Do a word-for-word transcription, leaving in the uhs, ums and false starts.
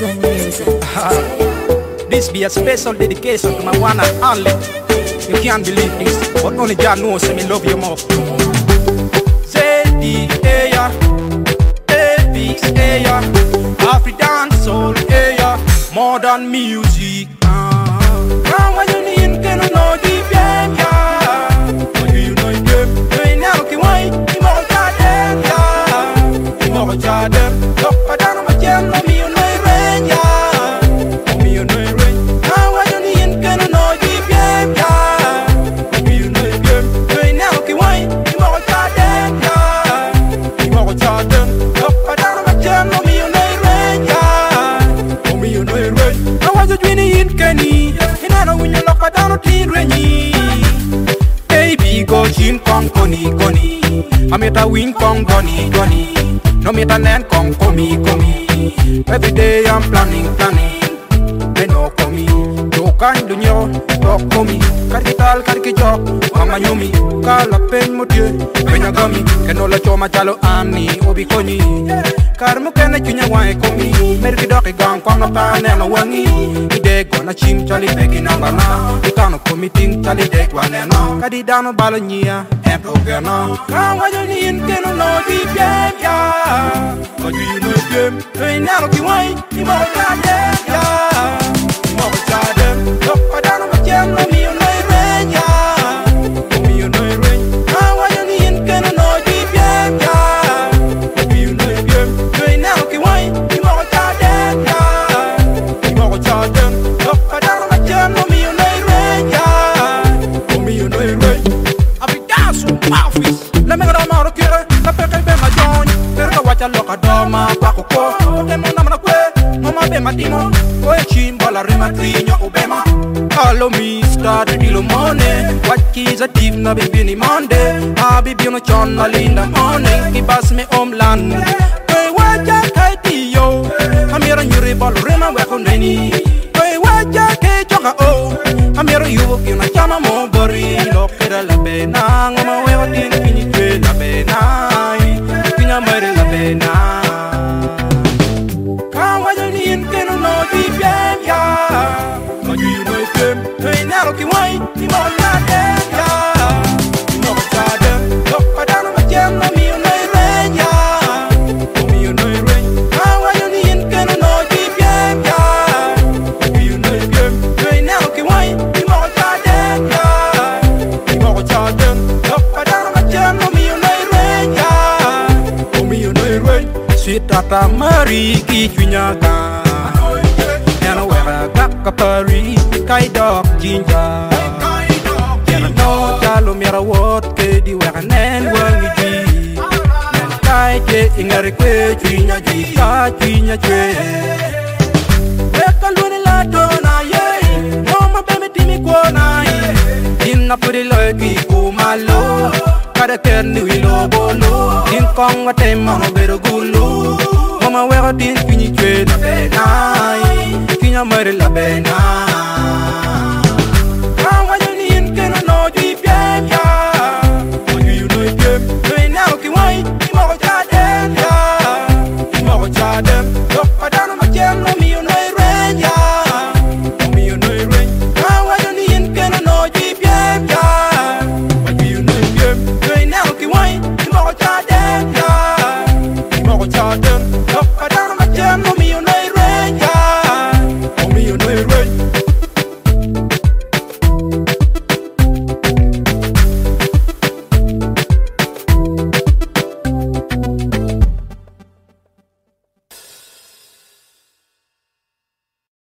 Swing music. This be a special dedication to my one and only. You can't believe this, but only God knows me love you more. Say the air, Elvis air, African soul air, modern music. Now when you need to know the game, yeah. When you know them, you know the way. You know that them, yeah. You know that them. Look, I don't know what you know me, you know it rain, yeah. Me, you know it rain. Now when you need to know the game, yeah. Me, you know the game. You know the way. You know that them, yeah. You know that them. Look, I don't know what you know me, you know it rain, yeah. Me, you know it rain. Now when you need Kenny, you know when you look at down the rainy. Baby, go chin kong koni koni. I met a wing kong goni goni. No meet a land kong komi komi. Every day I'm planning planning. They no komi. Do kan do nyo talk komi. Karkital karkijo mama yomi. Kala pen motie penya gami. Kenola choma chalo ani obi koni. Karmu kena chunya wai komi. Merki doki gang kong na pane na wangi. Ide gona chim chali begi namba na. Ikano komi ting chali dek wane no. Kadi dano balo nyia empo gana. Kama joni inkeno no di game ya. But you know them, they never give away. You know that yeah. You know that look, I don't know what you know me, you know it rain, yeah. Me, you know it rain. Now I don't need to know the game, yeah. But you know the game, they never give away. You know that yeah. You know that look, I don't know what you know me, you know it rain, yeah. Me, you know it rain. I be dancing office. Let me go down my rocker. La pepe be my joint. Pero watch a look at doma pako ko. Dem na mana kwe. Mama be matimo. Ko chimba la rima trinyo obema. Follow me start the deal money. What keys a team na baby ni Monday. I be no chon na linda morning. Ki pass me homeland. Ko watch a kaiti yo. Amira nyuri ball rima we ko neni. Ko watch a ke choka o. Amira yubo ki na chama mo bori. Lokera la bena ngoma we odin kini kwe la bena. Mare la pena. Kawa yo ni enteno no di bien ya. But you know them, they never give away. You know that them ya. You know that them. Look, I don't know what you know me, you know it rain ya. Me, you know it rain. Kawa yo ni enteno no di bien ya. But you know them, they never give away. You know that them ya. You know that them. Look, I don't know what you know me, you know it rain ya. Sweet tata Marie ki chunyaka. Yana wera gaka pari kai dog jinja. Yana no chalo mera wot ke di wera nen wangi ji. Nen kai ke ingari kwe chunya ji ka chunya che. Weka luni la dona ye. Mama beme timi kona ye. Inna puri loe ki kumalo. Kada kerni wilo bolo. In konga tema no bero gulu. Mama wera tin kini chwe la benai. Kinya mare la benai.